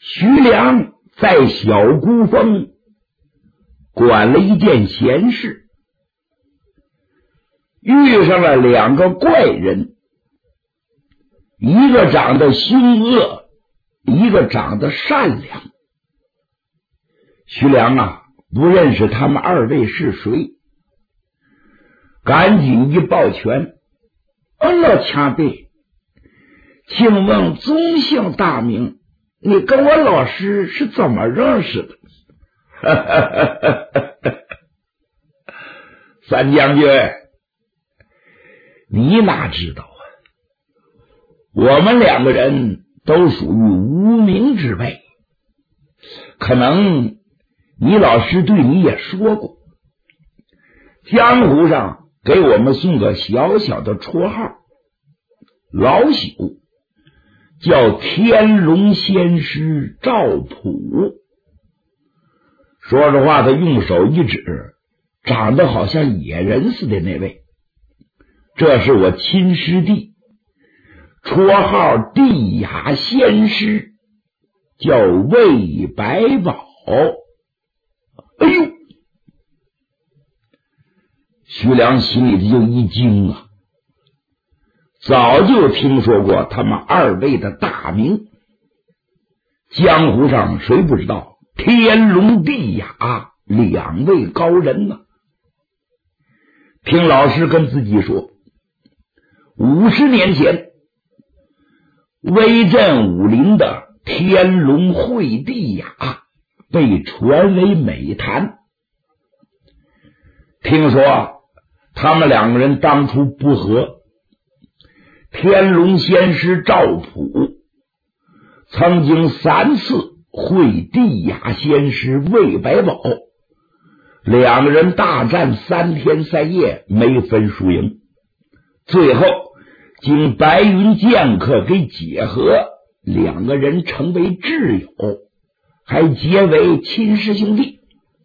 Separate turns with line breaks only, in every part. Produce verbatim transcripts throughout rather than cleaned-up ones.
徐良在小孤峰管了一件闲事，遇上了两个怪人，一个长得凶恶，一个长得善良。徐良啊，不认识他们二位是谁，赶紧一抱拳：“哦，老前辈，请问宗姓大名，你跟我老师是怎么认识的？”三将军，你哪知道啊？我们两个人都属于无名之辈，可能你老师对你也说过，江湖上给我们送个小小的绰号，老朽，叫天龙仙师赵普。说着话，他用手一指长得好像野人似的那位，这是我亲师弟，绰号地雅仙师，叫魏百宝。哎呦！徐良心里就一惊啊，早就听说过他们二位的大名，江湖上谁不知道天龙地雅两位高人呢？听老师跟自己说，五十年前威震武林的天龙会地雅被传为美谈。听说他们两个人当初不和，天龙仙师赵普曾经三次会地雅仙师魏百宝，两个人大战三天三夜，没分输赢，最后经白云剑客给解和，两个人成为挚友，还结为亲师兄弟。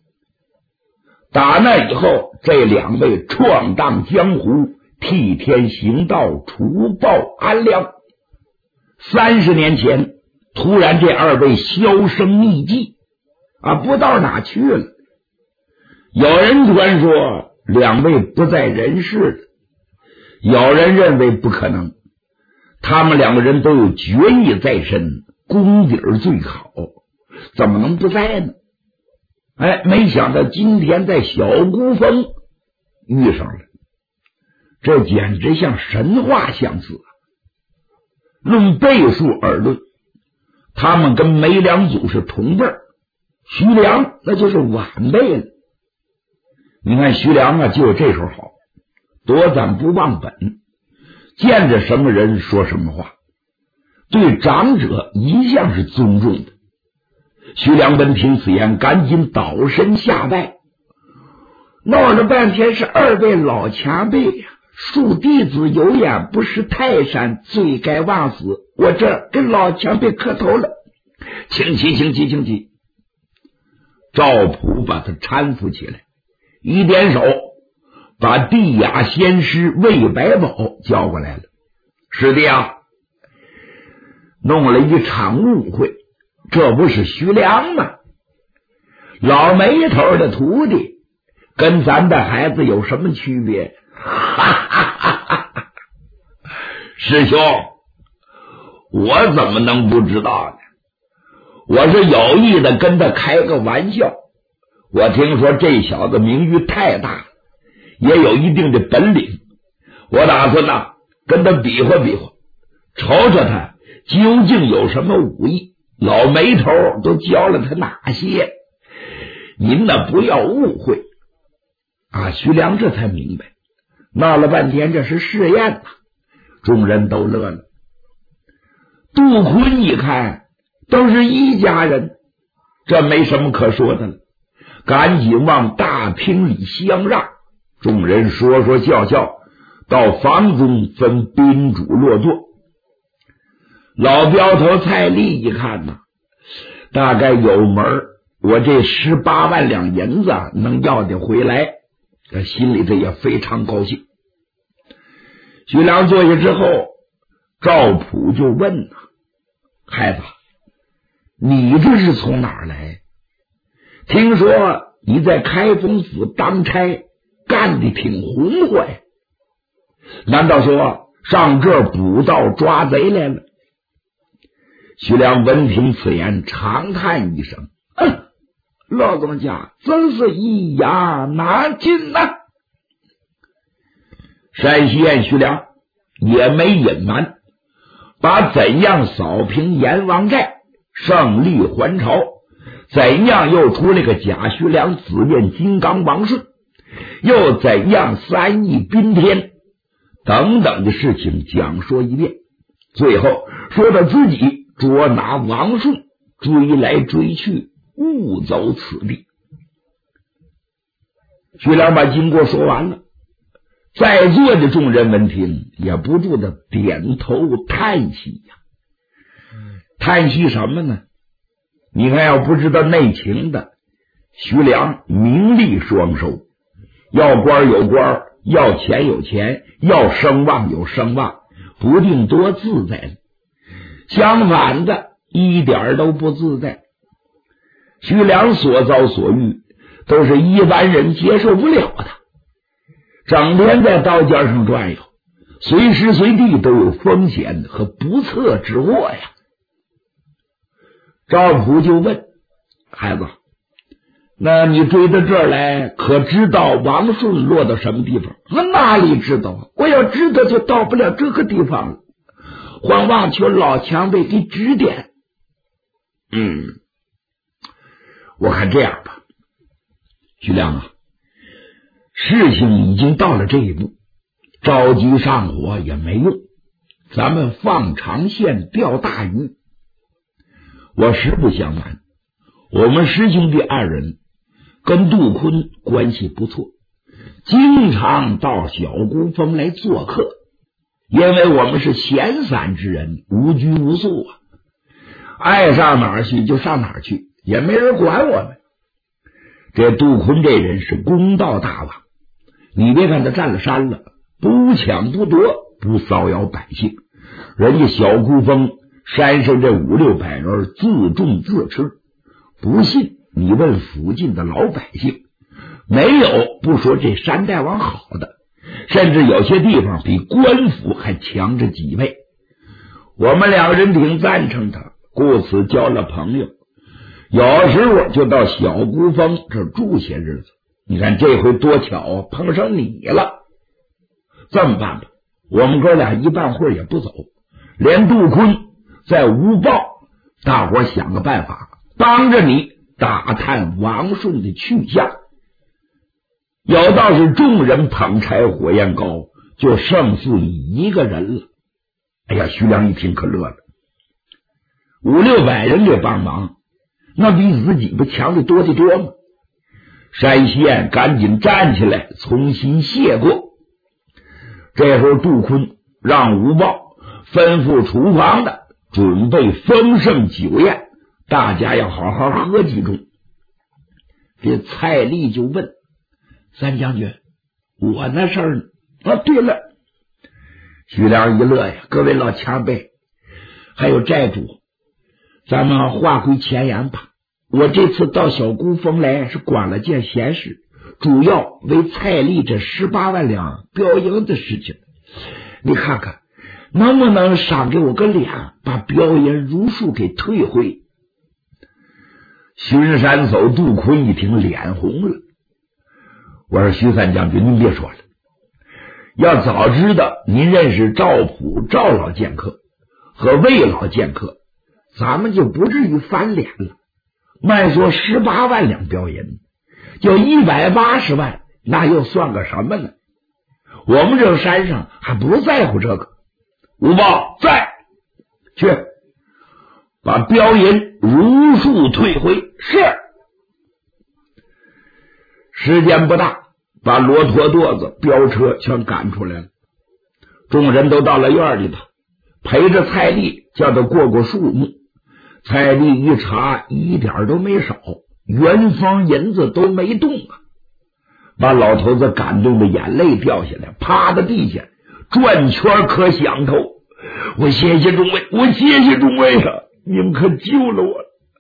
打那以后，这两位闯荡江湖，替天行道，除暴安良。三十年前突然这二位销声匿迹啊，不知道哪去了。有人传说两位不在人世了，有人认为不可能，他们两个人都有决意在身，功底儿最好，怎么能不在呢？哎，没想到今天在小孤峰遇上了，这简直像神话相似。论辈数而论，他们跟梅良祖是同辈儿，徐良那就是晚辈了。你看徐良啊，就有这手好，躲攒不忘本，见着什么人说什么话，对长者一向是尊重的。徐良闻听此言，赶紧倒身下拜，闹了半天是二位老前辈呀，恕弟子有眼不识泰山，罪该万死，我这跟老前辈磕头了，请起请起请起。赵普把他搀扶起来，一点手把地雅仙师魏百宝叫过来了。师弟啊，弄了一场误会，这不是徐良吗？老梅头的徒弟跟咱的孩子有什么区别？哈哈哈哈！师兄，我怎么能不知道呢？我是有意的跟他开个玩笑。我听说这小子名誉太大了，也有一定的本领，我打算呢跟他比划比划，瞅瞅他究竟有什么武艺，老梅头都教了他哪些。您呢不要误会啊！徐良这才明白，闹了半天这是试验呐，众人都乐了。杜坤一看都是一家人，这没什么可说的了，赶紧往大厅里相让。众人说说笑笑，到房中分宾主落座。老镖头蔡丽一看呢，大概有门，我这十八万两银子能要得回来，他心里头也非常高兴。徐良坐下之后，赵普就问：孩子， 你这是从哪儿来？听说你在开封府当差，干得挺红火呀，难道说上这儿捕盗抓贼来了？徐良闻听此言，长叹一声：“嗯，老东家真是一言难尽呐。”山西县徐良也没隐瞒，把怎样扫平阎王寨，胜利还朝，怎样又出了个假徐良紫面金刚王顺，又怎样三义宾天等等的事情讲说一遍，最后说到自己捉拿王顺，追来追去，误走此地。徐良把经过说完了，在座的众人闻听，也不住的点头叹息呀。叹息什么呢？你看，要不知道内情的，徐良名利双收，要官有官，要钱有钱，要声望有声望，不定多自在了。相反的，一点都不自在。徐良所遭所遇，都是一般人接受不了的。整天在刀尖上转悠，随时随地都有风险和不测之祸呀。赵普就问：“孩子，那你追到这儿来，可知道王顺落到什么地方？”“我哪里知道？我要知道就到不了这个地方了。还望求老前辈给指点。”“嗯，我看这样吧，徐良啊，事情已经到了这一步，着急上火也没用，咱们放长线钓大鱼。我实不相瞒，我们师兄弟二人跟杜坤关系不错，经常到小孤峰来做客，因为我们是闲散之人，无拘无束啊，爱上哪儿去就上哪儿去，也没人管我们。这杜坤这人是公道大王，你别看他占了山了，不抢不夺，不骚扰百姓，人家小孤峰山上这五六百人自种自吃，不信你问附近的老百姓，没有不说这山大王好的，甚至有些地方比官府还强着几倍。我们两个人挺赞成他，故此交了朋友，有时候就到小孤峰这住些日子。你看这回多巧，碰上你了。这么办吧，我们哥俩一半会儿也不走，连杜坤在无报，大伙想个办法，帮着你打探王顺的去向。有道是众人捧柴火焰高，就胜似你一个人了。哎呀，徐良一听可乐了，五六百人给帮忙，那比自己不强的多得多吗？山西县赶紧站起来重新谢过。这时候杜坤让吴豹吩咐厨房的准备丰盛酒宴，大家要好好喝几盅。这蔡丽就问：“三将军，我那事儿呢？”“啊，对了。”徐良一乐呀：“各位老前辈还有寨主，咱们话归前言吧。我这次到小孤峰来是管了件闲事，主要为蔡丽这十八万两标营的事情，你看看能不能赏给我个脸，把标银如数给退回。”巡山走杜坤一听脸红了，我说：“徐三将军，您别说了，要早知道您认识赵普赵老剑客和魏老剑客，咱们就不至于翻脸了。慢说十八万两标银，就一百八十万，那又算个什么呢？我们这山上还不在乎这个。吴豹在，去把标银如数退回。”“是。”时间不大，把骆驼垛子飙车全赶出来了。众人都到了院里头，陪着蔡丽叫他过过树木。蔡丽一查，一点都没少，原方银子都没动啊！把老头子感动的眼泪掉下来，趴在地下转圈可响头。“我谢谢众位，我谢谢众位啊！你们可救了我了！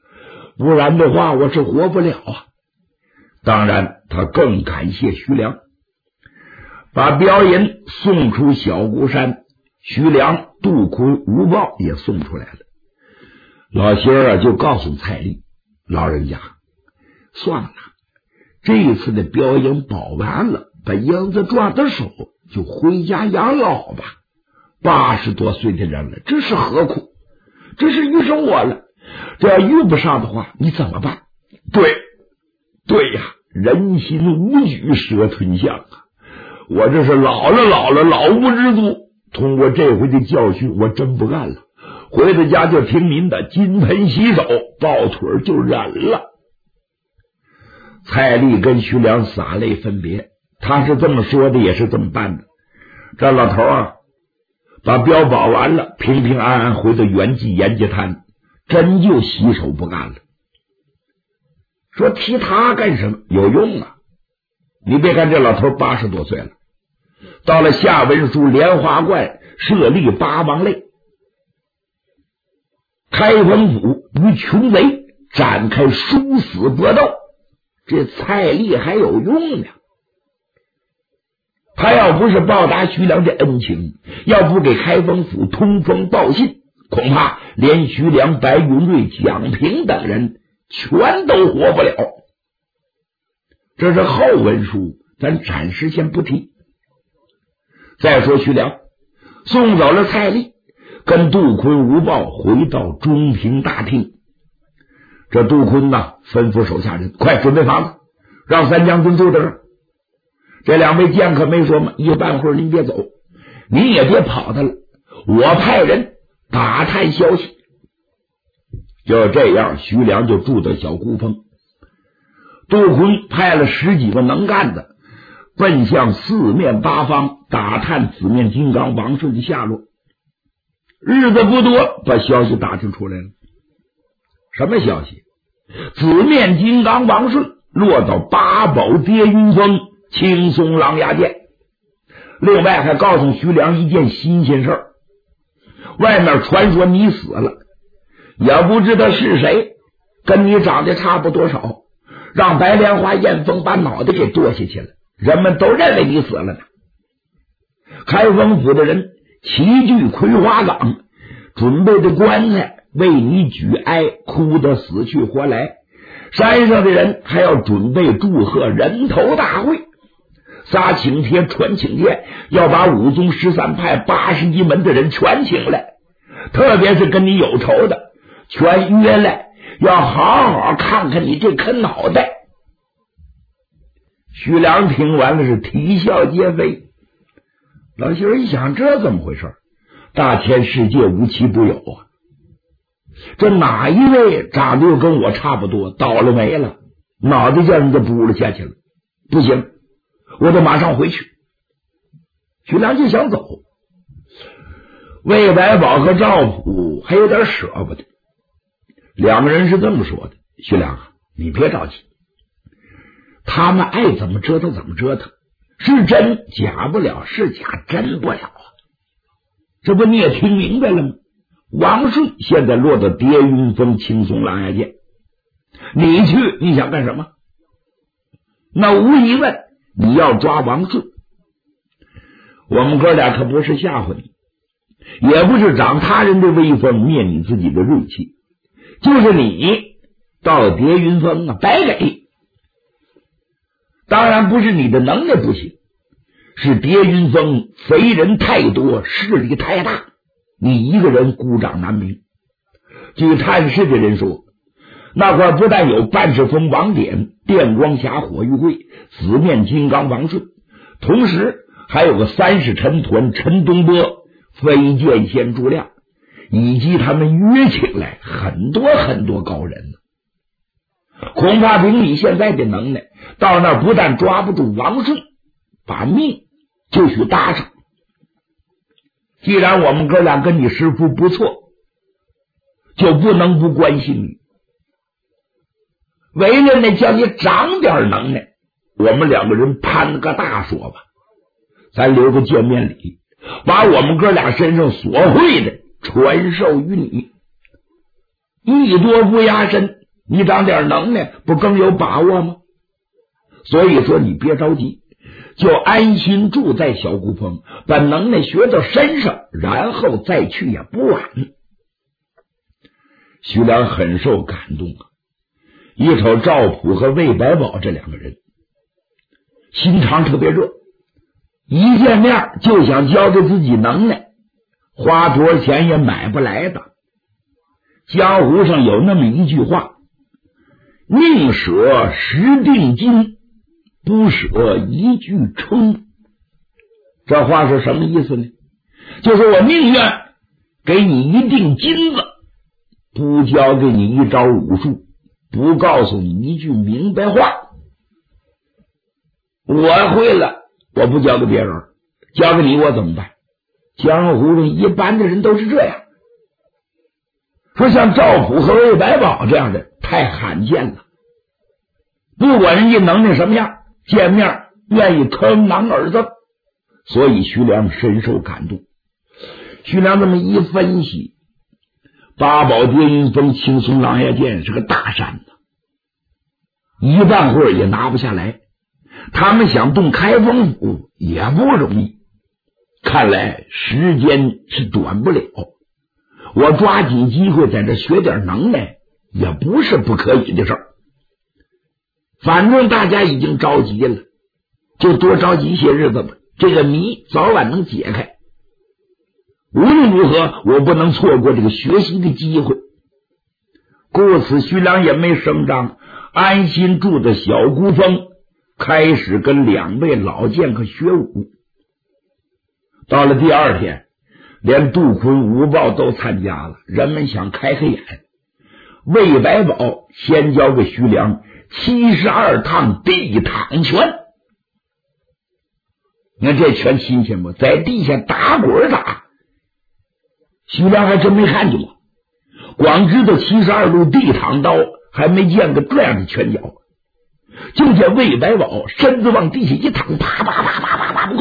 不然的话我是活不了啊。当然他更感谢徐良，把镖银送出小孤山，徐良、杜坤、吴豹也送出来了。老仙儿啊就告诉蔡丽，老人家算了，这一次的镖银保完了，把银子赚到手就回家养老吧。八十多岁的人了，这是何苦？这是遇上我了，这要遇不上的话你怎么办？对对呀，人心无举，蛇吞象啊！我这是老了老了老无知足，通过这回的教训我真不干了，回到家就听您的，金盆洗手，抱腿就忍了。蔡丽跟徐良洒泪分别，他是这么说的，也是这么办的。这老头啊把镖保完了，平平安安回到元济严家滩，真就洗手不干了。说提他干什么？有用啊！你别看这老头八十多岁了，到了夏文书莲花观设立八王类，开封府与穷贼展开殊死搏斗，这蔡丽还有用呢。他要不是报答徐良这恩情，要不给开封府通风报信，恐怕连徐良、白云瑞、蒋平等人全都活不了。这是后文书，咱暂时先不提。再说徐良送走了蔡丽，跟杜坤、吴豹回到中庭大厅。这杜坤呢吩咐手下人快准备房子，让三将军住在这儿。这两位剑客没说吗？一半会儿您别走，您也别跑他了，我派人打探消息。就这样，徐良就住到小孤峰。杜坤派了十几个能干的奔向四面八方打探紫面金刚王顺的下落。日子不多，把消息打听出来了。什么消息？紫面金刚王顺落到八宝跌云峰青松狼牙涧。另外还告诉徐良一件新鲜事儿，外面传说你死了，也不知道是谁，跟你长得差不多少，让白莲花燕峰把脑袋给剁下去了，人们都认为你死了呢。开封府的人齐聚葵花岗，准备的棺材为你举哀，哭得死去活来。山上的人还要准备祝贺人头大会，撒请帖传请帖，要把武宗十三派八十一门的人全请来，特别是跟你有仇的全约来，要好好看看你这颗脑袋。徐良听完了是啼笑皆非。老媳妇一想，这怎么回事？大千世界无奇不有啊，这哪一位长得又跟我差不多，倒了霉了，脑袋叫人家扑了下去了，不行，我得马上回去。徐良就想走，魏百宝和赵普还有点舍不得。两个人是这么说的：徐良啊，你别着急，他们爱怎么折腾怎么折腾，是真假不了，是假真不了啊。这不你也听明白了吗？王顺现在落到跌云峰青松狼牙涧，你去你想干什么？那无疑问你要抓王顺。我们哥俩可不是吓唬你，也不是长他人的威风灭你自己的锐气，就是你到了跌云峰啊，白给。当然不是你的能耐不行，是跌云峰贼人太多，势力太大，你一个人孤掌难鸣。据探视的人说，那块不但有半世峰王典、电光侠火玉贵、紫面金刚王顺，同时还有个三世陈屯陈东波、飞剑仙朱亮，以及他们约起来很多很多高人呢。恐怕凭你现在的能耐，到那儿不但抓不住王顺，把命就许搭上。既然我们哥俩跟你师父不错，就不能不关心你。为了呢叫你长点能耐，我们两个人攀个大说吧，咱留个见面礼，把我们哥俩身上所会的传授于你。艺多不压身， 你长点能耐不更有把握吗？所以说你别着急，就安心住在小孤峰，把能耐学到身上，然后再去也不晚。徐良很受感动啊，一瞅赵普和魏百宝这两个人，心肠特别热，一见面就想教给自己能耐，花多少钱也买不来的。江湖上有那么一句话，宁舍十锭金，不舍一句春。这话是什么意思呢？就是我宁愿给你一锭金子，不教给你一招武术，不告诉你一句明白话。我会了，我不教给别人，教给你我怎么办？江湖上一般的人都是这样。说像赵普和魏百宝这样的太罕见了，不管人家能耐什么样，见面愿意坑囊而赠，所以徐良深受感动。徐良这么一分析，八宝叠云峰青松狼牙剑是个大山子，一半会儿也拿不下来，他们想动开封府也不容易，看来时间是短不了，我抓紧机会在这学点能耐也不是不可以的事儿。反正大家已经着急了，就多着急些日子吧，这个谜早晚能解开。无论如何我不能错过这个学习的机会。故此徐良也没声张，安心住在小孤峰，开始跟两位老剑客学武。到了第二天，连杜坤、吴豹都参加了，人们想开开眼。魏百宝先教给徐良七十二趟地躺拳，你看这拳新鲜不？在地下打滚打，徐良还真没看见过，光知道七十二路地躺刀，还没见过这样的拳脚。就见魏百宝身子往地下一躺，啪啪啪啪啪啪，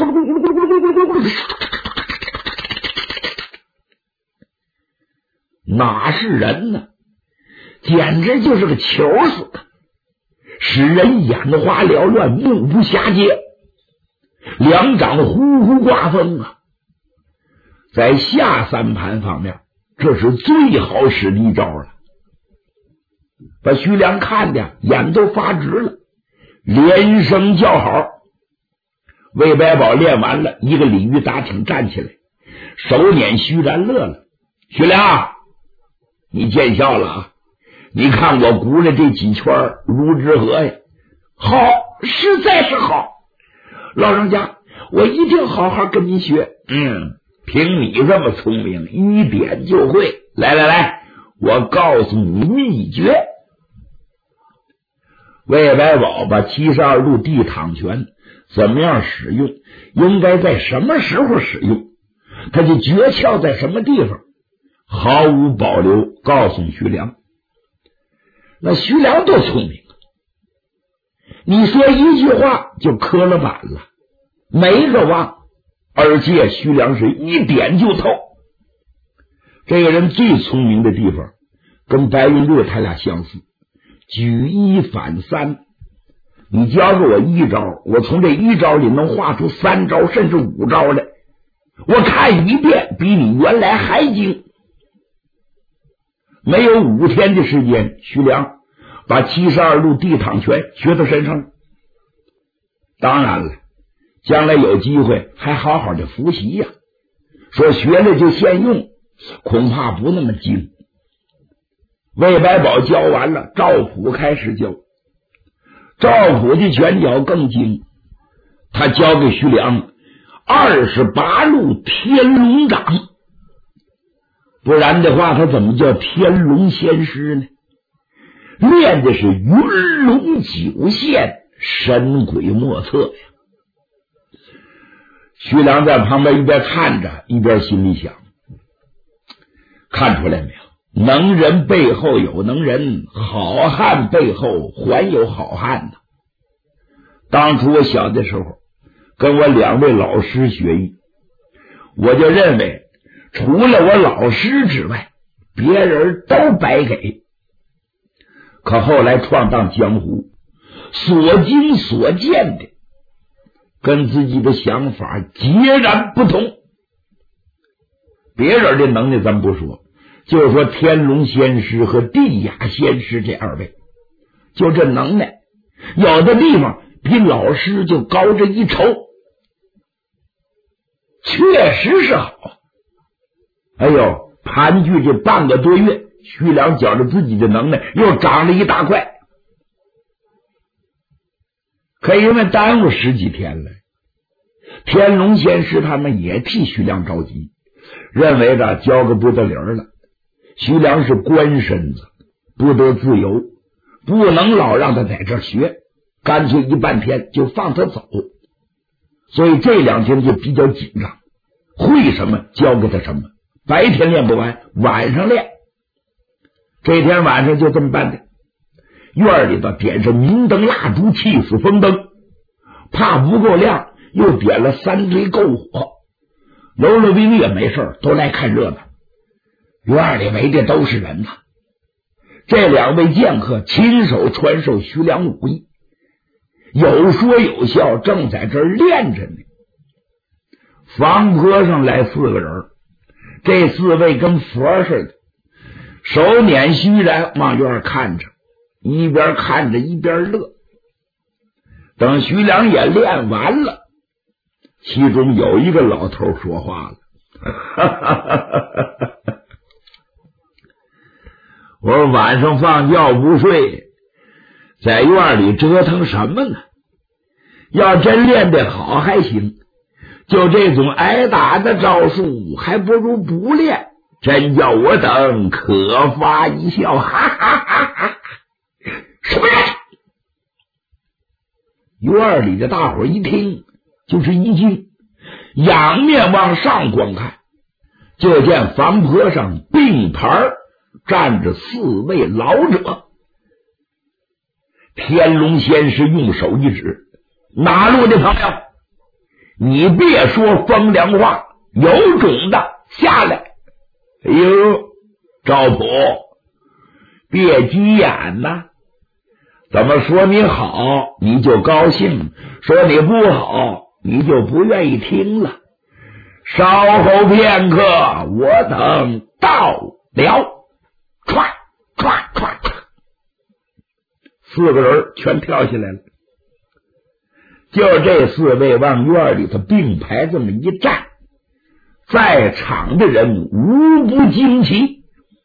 哪是人呢？简直就是个球似的，使人眼花缭乱，目不暇接，两掌呼呼刮风啊！在下三盘方面，这是最好使的一招了，把徐良看的眼都发直了，连声叫好。魏百宝练完了，一个鲤鱼打挺站起来，手捻徐然乐了：“徐良，你见笑了啊！你看我鼓了这几圈如之何呀？”“好，实在是好，老人家，我一定好好跟您学。”“嗯，凭你这么聪明，一点就会。来来来，我告诉你秘诀。”魏百宝把七十二路地躺拳怎么样使用，应该在什么时候使用，他的诀窍在什么地方，毫无保留告诉徐良。那徐良多聪明啊！你说一句话就磕了板了，没个忘，而且徐良是一点就透。这个人最聪明的地方跟白云六他俩相似，举一反三。你教给我一招，我从这一招里能画出三招甚至五招来，我看一遍比你原来还精。没有五天的时间，徐良把七十二路地躺拳学到身上了。当然了，将来有机会还好好的复习呀、啊。说学了就现用，恐怕不那么精。魏百宝教完了，赵普开始教。赵普的拳脚更精，他教给徐良二十八路天龙掌，不然的话他怎么叫天龙仙师呢？练的是云龙九线，神鬼莫测呀。徐良在旁边一边看着，一边心里想，看出来没有，能人背后有能人，好汉背后还有好汉呢。当初我小的时候跟我两位老师学艺，我就认为除了我老师之外，别人都白给。 可后来闯荡江湖，所经所见的跟自己的想法截然不同。别人的能耐咱不说，就说天龙仙师和地雅仙师这二位，就这能耐，有的地方比老师就高着一筹，确实是好。哎呦，盘踞这半个多月，徐良觉着自己的能耐又长了一大块，可因为耽误十几天了，天龙仙师他们也替徐良着急，认为着交个不得理了。徐良是官身子，不得自由，不能老让他在这儿学，干脆一半天就放他走。所以这两天就比较紧张，会什么教给他什么，白天练不完，晚上练。这天晚上就这么办的，院里头点上明灯蜡烛，气死风灯，怕不够亮，又点了三堆篝火。楼楼兵也没事都来看热闹，院里围的都是人呐。这两位剑客亲手传授徐良武艺，有说有笑，正在这儿练着呢。房坡上来四个人，这四位跟佛似的，手捻虚然往院看着，一边看着一边乐。等徐良也练完了，其中有一个老头说话了，哈哈哈哈哈，我说晚上放觉不睡，在院里折腾什么呢？要真练得好还行，就这种挨打的招数，还不如不练，真叫我等可发一笑，哈哈哈哈！什么人？院里的大伙一听就是一惊，仰面往上观看，就见房坡上并排站着四位老者。天龙仙师用手一指，哪路的朋友，你别说风凉话，有种的下来。哎呦，赵普，别急眼呐，怎么说你好你就高兴，说你不好你就不愿意听了。稍后片刻，我等到了。唰唰唰唰，四个人全跳下来了。就这四位往院里头并排这么一站，在场的人无不惊奇。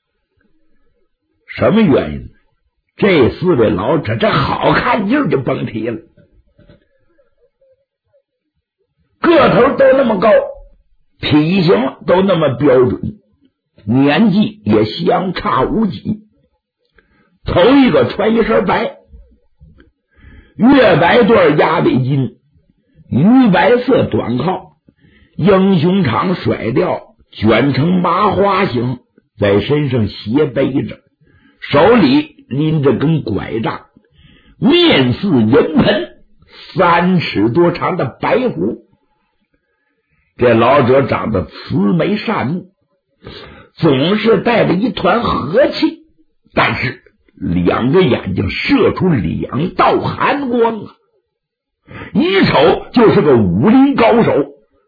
什么原因？这四位老者这好看劲儿就甭提了，个头都那么高，体型都那么标准，年纪也相差无几。头一个穿一身白，月白缎鸭尾巾，鱼白色短靠，英雄场甩掉，卷成麻花形，在身上斜背着，手里拎着根拐杖，面似银盆，三尺多长的白胡。这老者长得慈眉善目，总是带着一团和气，但是两个眼睛射出两道寒光啊，一瞅就是个武林高手。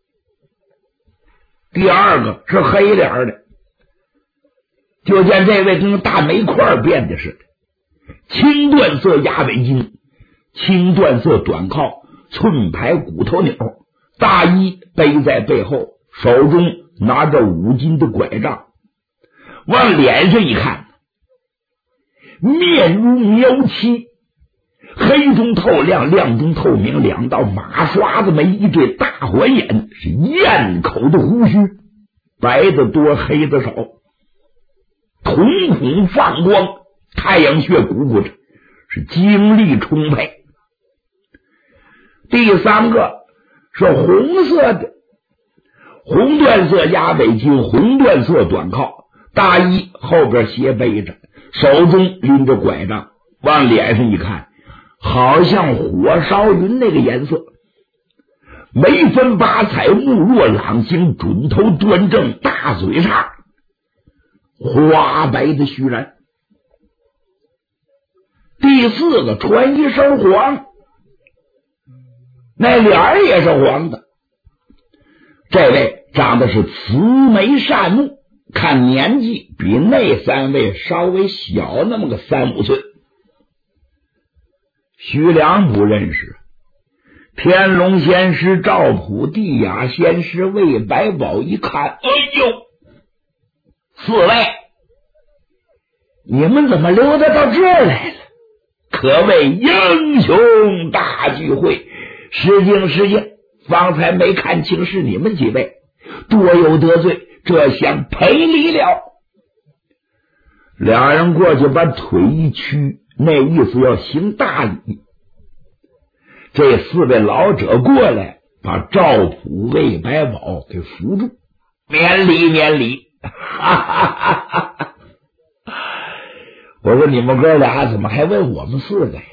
第二个是黑脸的，就见这位跟大煤块变的似的，青缎色鸭尾巾，青缎色短靠，寸排骨头纽，大衣背在背后，手中拿着五斤的拐杖，往脸上一看，面如描漆，黑中透亮，亮中透明，两道马刷子眉，一对大环眼，是咽口的胡须，白的多，黑的少，瞳孔放光，太阳穴鼓鼓着，是精力充沛。第三个是红色的，红缎色鸭尾巾，红缎色短靠，大衣后边斜背着，手中拎着拐杖，往脸上一看，好像火烧云那个颜色，眉分八彩，目若朗星，准头端正，大嘴叉，花白的须髯。 第四个穿一身黄，那脸儿也是黄的。这位长得是慈眉善目，看年纪比那三位稍微小那么个三五岁。徐良不认识，天龙仙师赵普、地雅仙师魏百宝一看，哎呦，四位，你们怎么溜达到这儿来了？可谓英雄大聚会，失敬失敬，方才没看清是你们几位，多有得罪，这厢赔礼了。两人过去把腿一屈，那意思要行大礼。这四位老者过来，把赵普、魏百宝给扶住，免礼免礼。哈哈哈哈哈！我说你们哥俩怎么还问我们四个呀？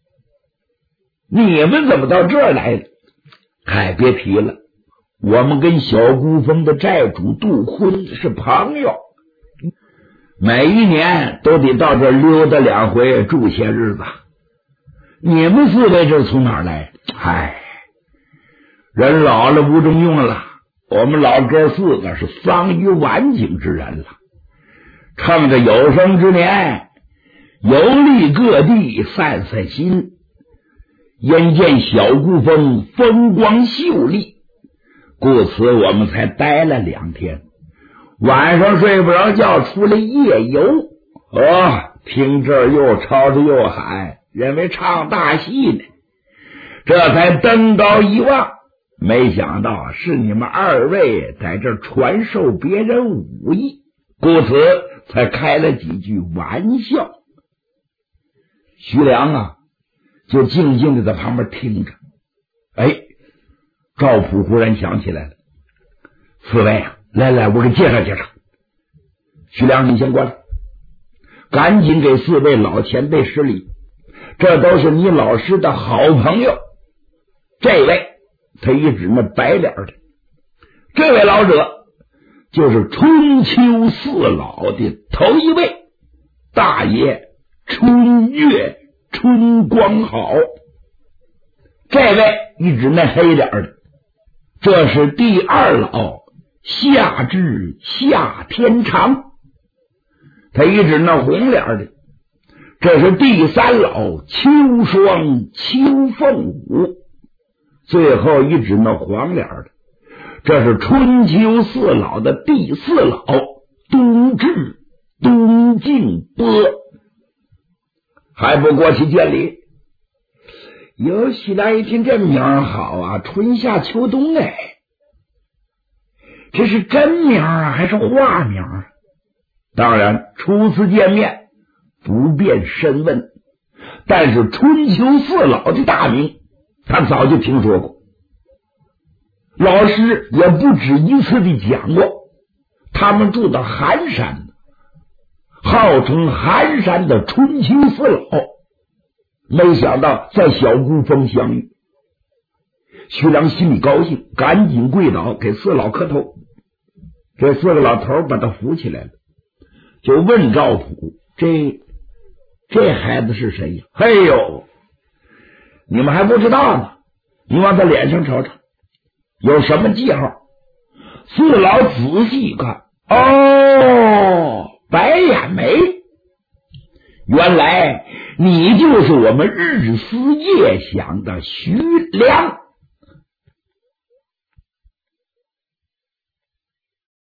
你们怎么到这儿来了？哎，别提了，我们跟小孤峰的债主杜坤是朋友，每一年都得到这儿溜达两回，住些日子。你们四位这是从哪儿来？哎，人老了不中用了，我们老哥四个是丧于晚景之人了，趁着有生之年游历各地散散心，因见小孤峰风光秀丽，故此我们才待了两天，晚上睡不着觉，出来夜游。哦，听这儿又吵着又喊，认为唱大戏呢，这才登高一望，没想到是你们二位在这传授别人武艺，故此才开了几句玩笑。徐良啊，就静静的在旁边听着。哎，赵普忽然想起来了，四位啊，来来，我给介绍介绍。徐良，你先过来，赶紧给四位老前辈施礼，这都是你老师的好朋友。这位，他一指那白脸的，这位老者就是春秋四老的头一位大爷春月春光好。这位一指那黑脸的，这是第二老夏至夏天长。他一指那红脸的，这是第三老秋霜秋凤舞。最后一指那黄脸的，这是春秋四老的第四老冬至冬静波。还不过去见礼？有许良一听这名好啊，春夏秋冬，哎，这是真名啊还是化名？当然初次见面不便深问，但是春秋四老的大名他早就听说过，老师也不止一次的讲过。他们住到寒山，号称寒山的春秋四老，没想到在小孤峰相遇。徐良心里高兴，赶紧跪倒给四老磕头。这四个老头把他扶起来了，就问赵普，这这孩子是谁呀？嘿呦，你们还不知道呢，你往他脸上瞅瞅，有什么记号？四老仔细一看，哦，白眼眉，原来你就是我们日思夜想的徐良。